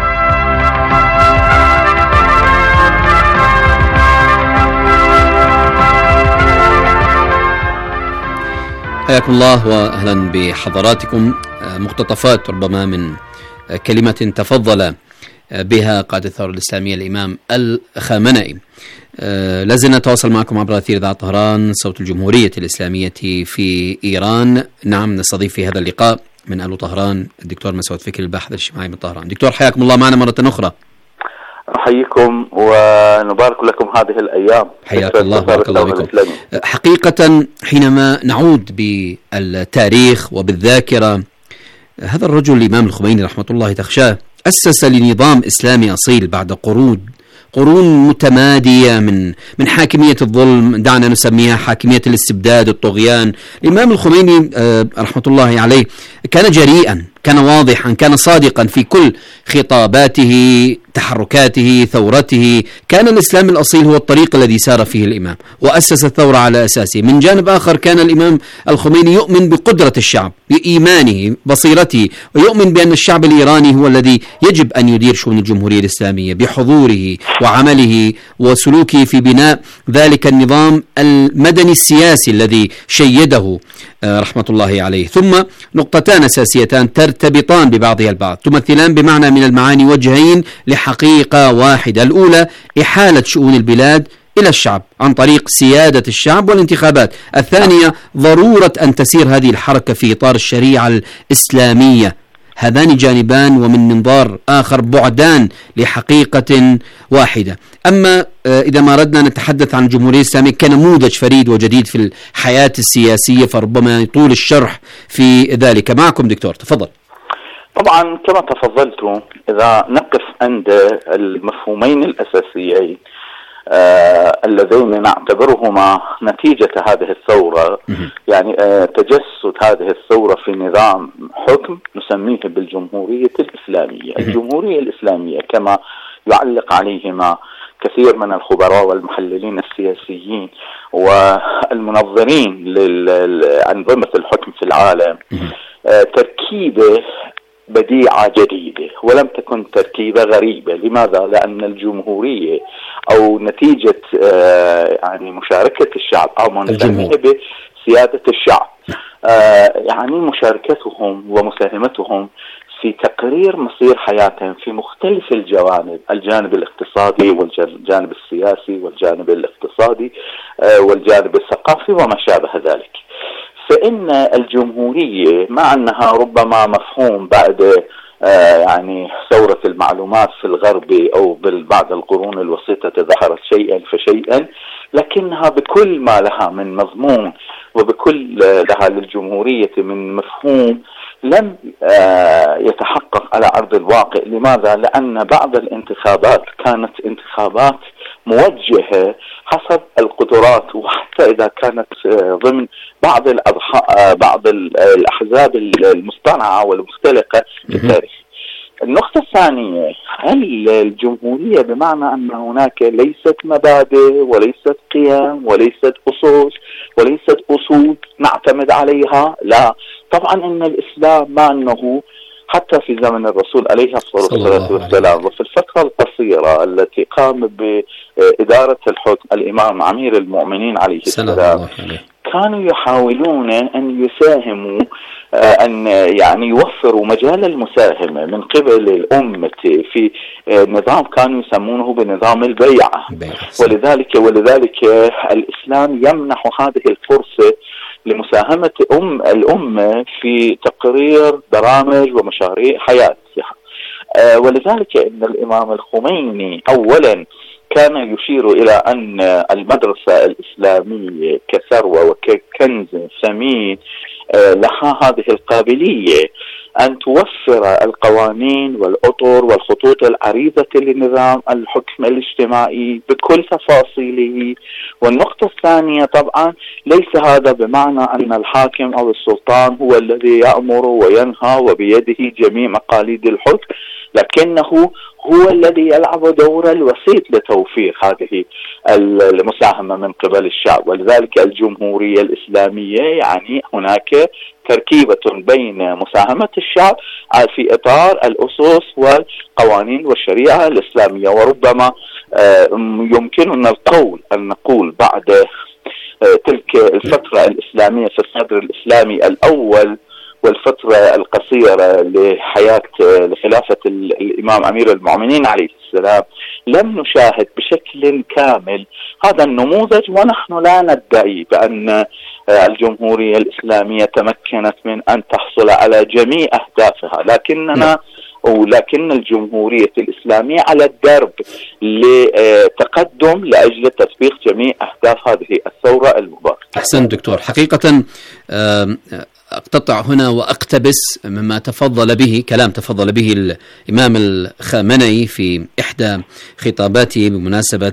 حياكم الله وأهلا بحضراتكم. مقتطفات ربما من كلمة تفضل بها قائد الثورة الإسلامية الإمام الخامنئي. لازلنا نتواصل معكم عبر أثير إذاعة طهران صوت الجمهورية الإسلامية في إيران. نعم، نستضيف في هذا اللقاء من أهل طهران الدكتور مسعود فكري الباحث الاجتماعي من طهران. دكتور حياكم الله معنا مرة أخرى. أحييكم ونبارك لكم هذه الأيام. حياك الله، بارك الله بكم. حقيقة حينما نعود بالتاريخ وبالذاكرة، هذا الرجل الإمام الخميني رحمة الله تخشاه أسس لنظام إسلامي أصيل بعد قرون متمادية من حاكمية الظلم، دعنا نسميها حاكمية الاستبداد الطغيان. الإمام الخميني رحمة الله عليه كان جريئا، كان واضحا، كان صادقا في كل خطاباته، تحركاته، ثورته. كان الإسلام الأصيل هو الطريق الذي سار فيه الإمام وأسس الثورة على أساسه. من جانب آخر كان الإمام الخميني يؤمن بقدرة الشعب، بإيمانه، بصيرته، ويؤمن بأن الشعب الإيراني هو الذي يجب أن يدير شؤون الجمهورية الإسلامية بحضوره وعمله وسلوكه في بناء ذلك النظام المدني السياسي الذي شيده رحمة الله عليه. ثم نقطتان أساسيتان ترتبطان ببعضها البعض، تمثلان بمعنى من المعاني وجهين لحقيقة واحدة. الأولى إحالة شؤون البلاد إلى الشعب عن طريق سيادة الشعب والانتخابات. الثانية ضرورة أن تسير هذه الحركة في إطار الشريعة الإسلامية. هذان جانبان ومن منظار آخر بعدان لحقيقة واحدة. أما إذا ما أردنا نتحدث عن الجمهورية الإسلامية كنموذج فريد وجديد في الحياة السياسية، فربما يطول الشرح في ذلك. معكم دكتور، تفضل. طبعا كما تفضلت، إذا نقف عند المفهومين الأساسيين اللذين نعتبرهما نتيجة هذه الثورة، يعني تجسد هذه الثورة في نظام حكم نسميه بالجمهورية الإسلامية. الجمهورية الإسلامية كما يعلق عليهما كثير من الخبراء والمحللين السياسيين والمنظرين لأنظمة الحكم في العالم، تركيبة بديعة جديدة ولم تكن تركيبة غريبة. لماذا؟ لأن الجمهورية أو نتيجة يعني مشاركة الشعب أو ما نسميه بسيادة الشعب، يعني مشاركتهم ومساهمتهم في تقرير مصير حياتهم في مختلف الجوانب، الجانب الاقتصادي والجانب السياسي والجانب الاقتصادي والجانب الثقافي وما شابه ذلك. فإن الجمهورية مع أنها ربما مفهوم بعد يعني ثورة المعلومات في الغرب أو بعد القرون الوسطى ظهرت شيئا فشيئا، لكنها بكل ما لها من مضمون وبكل لها للجمهورية من مفهوم لم يتحقق على أرض الواقع. لماذا؟ لأن بعض الانتخابات كانت انتخابات موجهة حسب القدرات، وحتى إذا كانت ضمن بعض الأحزاب المصطنعة والمختلقة في التاريخ. النقطة الثانية، هل الجمهورية بمعنى أن هناك ليست مبادئ وليست قيم وليست أسس وليست أصول نعتمد عليها؟ لا، طبعا إن الإسلام مع أنه حتى في زمن الرسول عليه الصلاة والسلام وفي الفترة القصيرة التي قام بإدارة الحكم الإمام أمير المؤمنين عليه السلام، كانوا يحاولون أن يساهموا أن يعني يوفروا مجال المساهمة من قبل الأمة في نظام كانوا يسمونه بنظام البيعة. ولذلك الإسلام يمنح هذه الفرصة لمساهمة الأمة في تقرير برامج ومشاريع حياتها. ولذلك إن الإمام الخميني أولا كان يشير إلى أن المدرسة الإسلامية كثروة وككنز ثمين لها هذه القابلية أن توفر القوانين والأطر والخطوط العريضة لنظام الحكم الاجتماعي بكل تفاصيله. والنقطة الثانية طبعا ليس هذا بمعنى أن الحاكم أو السلطان هو الذي يأمر وينهى وبيده جميع مقاليد الحكم، لكنه هو الذي يلعب دور الوسيط لتوفير هذه المساهمة من قبل الشعب. ولذلك الجمهورية الإسلامية يعني هناك تركيبة بين مساهمة الشعب في إطار الأسس والقوانين والشريعة الإسلامية. وربما يمكننا القول أن نقول بعد تلك الفترة الإسلامية في الصدر الإسلامي الأول والفترة القصيرة لخلافة الإمام أمير المؤمنين عليه السلام لم نشاهد بشكل كامل هذا النموذج. ونحن لا ندعي بأن الجمهورية الإسلامية تمكنت من أن تحصل على جميع أهدافها، لكن الجمهورية الإسلامية على الدرب لتقدم لأجل تطبيق جميع أهداف هذه الثورة المباركة. أحسن دكتور، حقيقة أقتطع هنا وأقتبس مما تفضل به الإمام الخامنئي في إحدى خطاباته بمناسبة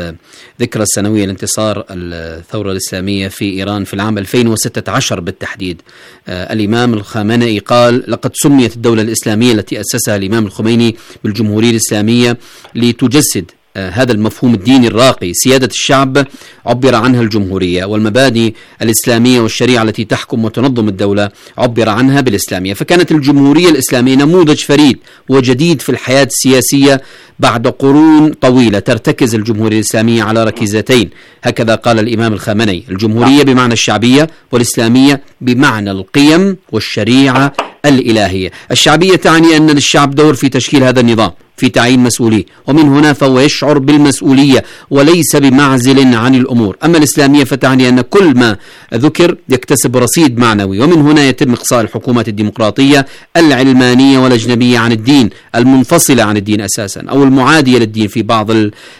الذكرى السنوية لانتصار الثورة الإسلامية في إيران في العام 2016 بالتحديد. الإمام الخامنئي قال: لقد سميت الدولة الإسلامية التي أسسها الإمام الخميني بالجمهورية الإسلامية لتجسد هذا المفهوم الديني الراقي. سيادة الشعب عبر عنها الجمهورية، والمبادئ الإسلامية والشريعة التي تحكم وتنظم الدولة عبر عنها بالإسلامية. فكانت الجمهورية الإسلامية نموذج فريد وجديد في الحياة السياسية بعد قرون طويلة. ترتكز الجمهورية الإسلامية على ركيزتين، هكذا قال الإمام الخامنئي: الجمهورية بمعنى الشعبية، والإسلامية بمعنى القيم والشريعة الإلهية. الشعبية تعني أن للشعب دور في تشكيل هذا النظام، في تعيين مسؤوليه، ومن هنا فهو يشعر بالمسؤولية وليس بمعزل عن الأمور. أما الإسلامية فتعني أن كل ما ذكر يكتسب رصيد معنوي، ومن هنا يتم إقصاء الحكومات الديمقراطية العلمانية والأجنبية عن الدين، المنفصلة عن الدين أساسا أو المعادية للدين في بعض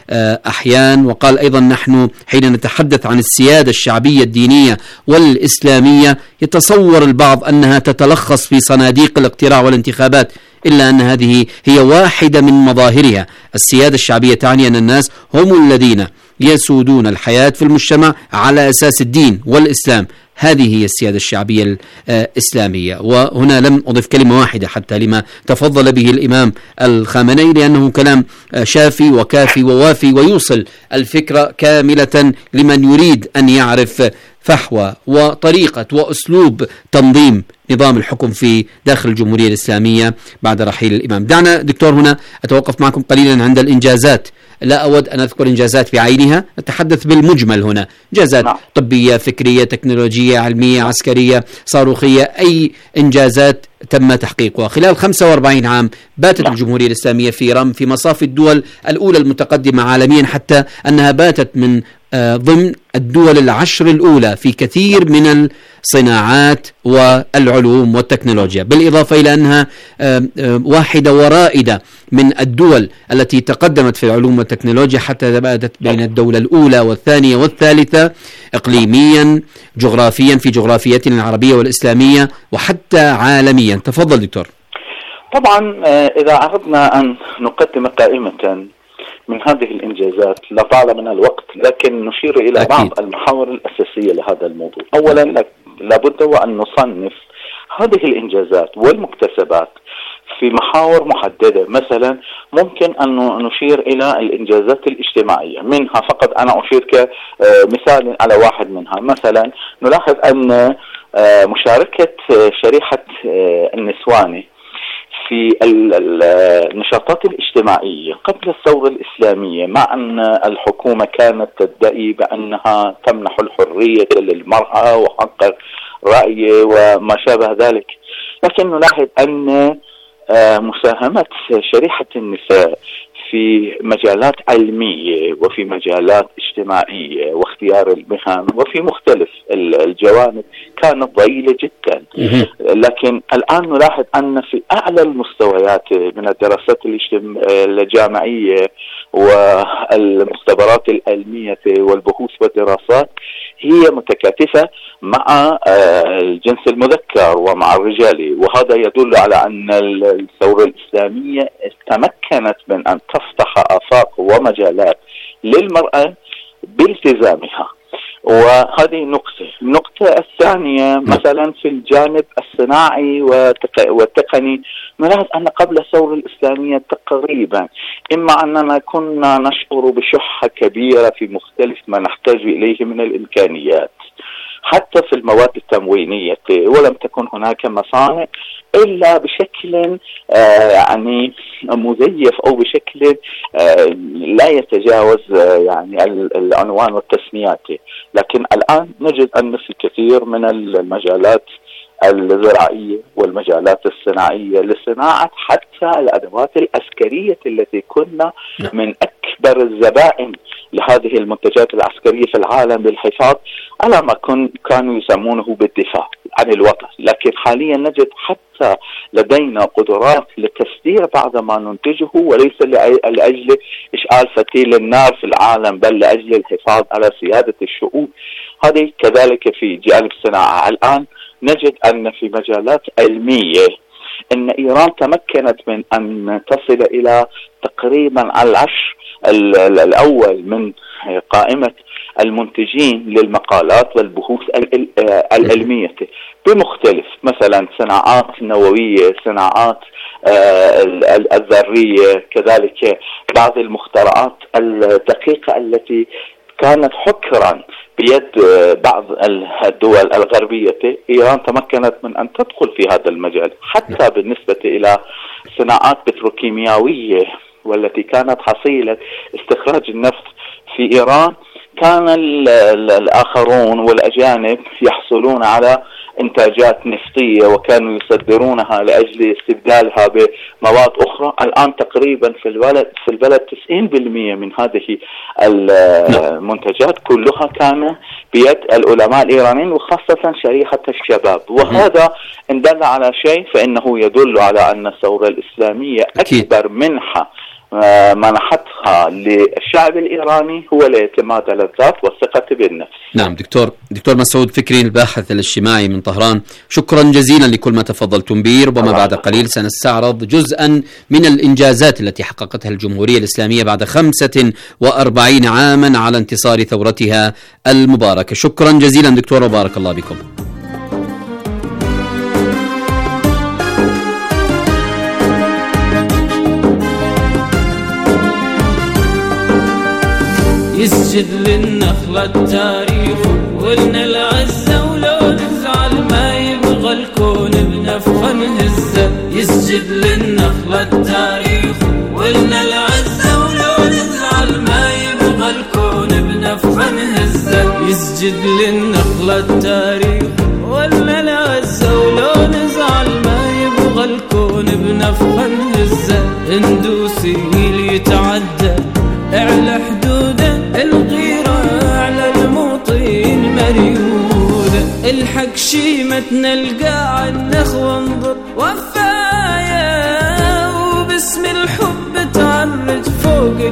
الأحيان. وقال أيضا: نحن حين نتحدث عن السيادة الشعبية الدينية والإسلامية يتصور البعض أنها تتلخص في صناديق الاقتراع والانتخابات، إلا أن هذه هي واحدة من مظاهرها. السيادة الشعبية تعني أن الناس هم الذين يسودون الحياة في المجتمع على أساس الدين والإسلام. هذه هي السيادة الشعبية الإسلامية. وهنا لم أضف كلمة واحدة حتى لما تفضل به الإمام الخامنئي، لأنه كلام شافي وكافي ووافي ويوصل الفكرة كاملة لمن يريد أن يعرف فحوى وطريقة وأسلوب تنظيم نظام الحكم في داخل الجمهورية الإسلامية بعد رحيل الإمام. دعنا دكتور هنا أتوقف معكم قليلا عند الإنجازات. لا أود أن أذكر إنجازات بعينها، أتحدث بالمجمل هنا. إنجازات طبية، فكرية، تكنولوجية، علمية، عسكرية، صاروخية، أي إنجازات تم تحقيقها خلال 45 عام. باتت الجمهورية الإسلامية في إيران في مصاف الدول الأولى المتقدمة عالميا، حتى أنها باتت من ضمن الدول 10 الأولى في كثير من الصناعات والعلوم والتكنولوجيا، بالإضافة إلى أنها واحدة ورائدة من الدول التي تقدمت في العلوم والتكنولوجيا، حتى باتت بين الدولة الأولى والثانية والثالثة إقليميا، جغرافيا في جغرافيتنا العربية والإسلامية، وحتى عالميا. تفضل دكتور. طبعا إذا أردنا أن نقدم قائمة من هذه الإنجازات لطال من الوقت، لكن نشير إلى بعض المحاور الأساسية لهذا الموضوع. أولا لابد وأن نصنف هذه الإنجازات والمكتسبات في محاور محددة. مثلا ممكن أن نشير إلى الإنجازات الاجتماعية، منها فقط أنا أشير كمثال على واحد منها. مثلا نلاحظ أن مشاركة شريحة النسوان في النشاطات الاجتماعية قبل الثورة الإسلامية، مع أن الحكومة كانت تدعي بأنها تمنح الحرية للمرأة وحق الرأي وما شابه ذلك، لكن نلاحظ أن مساهمة شريحة النساء في مجالات علمية وفي مجالات اجتماعية واختيار المهن وفي مختلف الجوانب كانت ضئيلة جدا. لكن الآن نلاحظ أن في أعلى المستويات من الدراسات الجامعية والمختبرات العلمية والبحوث والدراسات هي متكاتفة مع الجنس المذكر ومع الرجال، وهذا يدل على أن الثورة الإسلامية تمكنت من أن تفتح آفاق ومجالات للمرأة بالتزامها. وهذه النقطة الثانية مثلا في الجانب الصناعي والتقني نلاحظ أن قبل الثورة الإسلامية تقريبا إما أننا كنا نشعر بشحة كبيرة في مختلف ما نحتاج إليه من الإمكانيات حتى في المواد التموينية، ولم تكن هناك مصانع إلا بشكل يعني مزيف أو بشكل لا يتجاوز يعني العنوان والتسميات. لكن الآن نجد أن في كثير من المجالات الزراعية والمجالات الصناعية لصناعة حتى الأدوات العسكرية التي كنا من أكبر الزبائن لهذه المنتجات العسكرية في العالم للحفاظ على ما كانوا يسمونه بالدفاع عن الوطن. لكن حاليا نجد حتى لدينا قدرات لتصدير بعض ما ننتجه وليس لأجل إشعال فتيل النار في العالم بل لأجل الحفاظ على سيادة الشعوب. هذه كذلك في جانب الصناعة. الآن نجد أن في مجالات علمية أن إيران تمكنت من أن تصل إلى تقريبا العشر الأول من قائمة المنتجين للمقالات والبحوث العلمية بمختلف مثلا صناعات نووية، صناعات الذرية، كذلك بعض المخترعات الدقيقة التي كانت حكرا بيد بعض الدول الغربية. إيران تمكنت من أن تدخل في هذا المجال حتى بالنسبة إلى صناعات بتروكيميائية والتي كانت حصيلة استخراج النفط في إيران. كان الآخرون والأجانب يحصلون على إنتاجات نفطية وكانوا يصدرونها لأجل استبدالها بمواد أخرى. الآن تقريبا في البلد 90% من هذه المنتجات كلها كان بيد العلماء الإيرانيين وخاصة شريحة الشباب. وهذا إن دل على شيء فإنه يدل على أن الثورة الإسلامية أكبر منحة منحتها للشعب الإيراني هو الاعتماد على الذات والثقة بالنفس. نعم دكتور مسعود فكري الباحث الاجتماعي من طهران، شكرا جزيلا لكل ما تفضلتم به. ربما بعد قليل سنستعرض جزءا من الإنجازات التي حققتها الجمهورية الإسلامية بعد 45 عاما على انتصار ثورتها المباركة. شكرا جزيلا دكتور وبارك الله بكم. يسجد للنخلة التاريخ ولنا العزة ولو نزعل ما يبغى الكون بنفخة نهزة. يسجد للنخلة التاريخ ولنا العزة ولو نزعل ما يبغى الكون بنفخة نهزة. يسجد للنخلة التاريخ ولنا العزة ولو نزعل ما يبغى الكون بنفخة نهزة. اندوسي اللي يتعدى اعلى حدوده، الغيرة على الموطن مريودة. الحق شيمتنا نلقى النخوة انظر وفايا، وباسم الحب تعرج فوق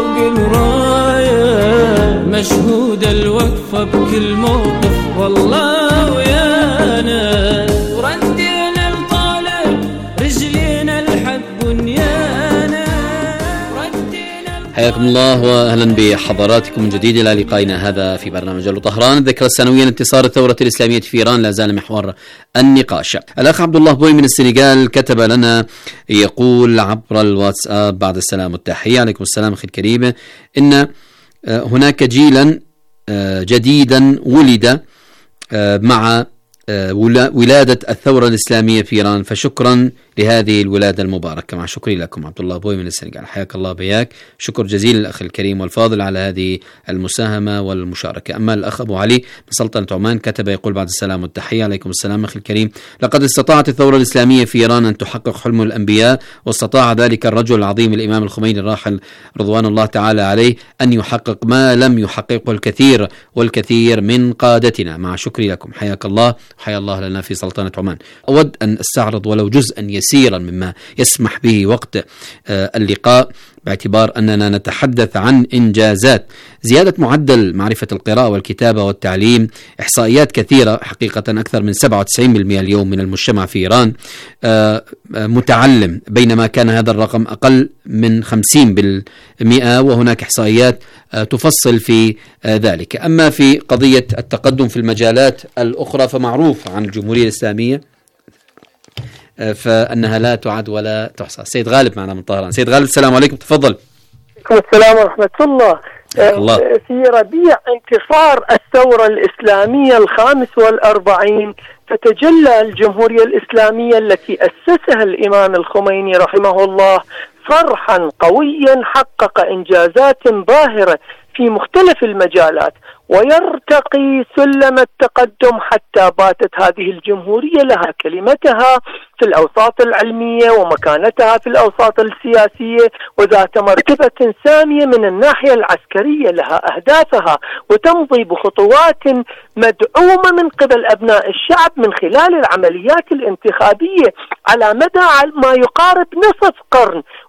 الراية. مشهود الوقفة بكل موقف والله ويانا، وردينا الطالب رجلينا الحق بنيانا. حياكم الله واهلا بحضراتكم من جديد الى لقائنا هذا في برنامج ألو طهران. الذكرى السنويه لانتصار الثوره الاسلاميه في ايران لا زال محور النقاش. الاخ عبد الله بوي من السنغال كتب لنا يقول عبر الواتساب بعد السلام والتحيه. عليكم السلام اخي الكريم. ان هناك جيلا جديدا ولد مع ولادة الثورة الإسلامية في إيران، فشكرا لهذه الولادة المباركة. مع شكري لكم عبد الله بوي من السنغال. حياك الله بياك، شكر جزيل الأخ الكريم والفاضل على هذه المساهمة والمشاركة. أما الأخ أبو علي من سلطنة عمان كتب يقول بعد السلام والتحية. عليكم السلام أخي الكريم. لقد استطاعت الثورة الإسلامية في إيران أن تحقق حلم الأنبياء، واستطاع ذلك الرجل العظيم الإمام الخميني الراحل رضوان الله تعالى عليه أن يحقق ما لم يحققه الكثير والكثير من قادتنا. مع شكري لكم. حياك الله وحيا الله لنا في سلطنة عمان. أود أن أستعرض ولو جزءا يسيرا مما يسمح به وقت اللقاء، باعتبار أننا نتحدث عن إنجازات زيادة معدل معرفة القراءة والكتابة والتعليم. إحصائيات كثيرة حقيقة، أكثر من 97% اليوم من المجتمع في إيران متعلم، بينما كان هذا الرقم أقل من 50%، وهناك إحصائيات تفصل في ذلك. أما في قضية التقدم في المجالات الأخرى فمعروف عن الجمهورية الإسلامية فأنها لا تعد ولا تحصى. سيد غالب معنا من طهران. سيد غالب السلام عليكم، تفضل. السلام ورحمة الله. في ربيع انتصار الثورة الإسلامية 45 تتجلى الجمهورية الإسلامية التي أسسها الإمام الخميني رحمه الله فرحا قويا، حقق إنجازات باهرة في مختلف المجالات، ويرتقي سلم التقدم حتى باتت هذه الجمهورية لها كلمتها في الأوساط العلمية ومكانتها في الأوساط السياسية، وذات مرتبة سامية من الناحية العسكرية، لها أهدافها وتمضي بخطوات مدعومة من قبل أبناء الشعب من خلال العمليات الانتخابية على مدى ما يقارب نصف قرن،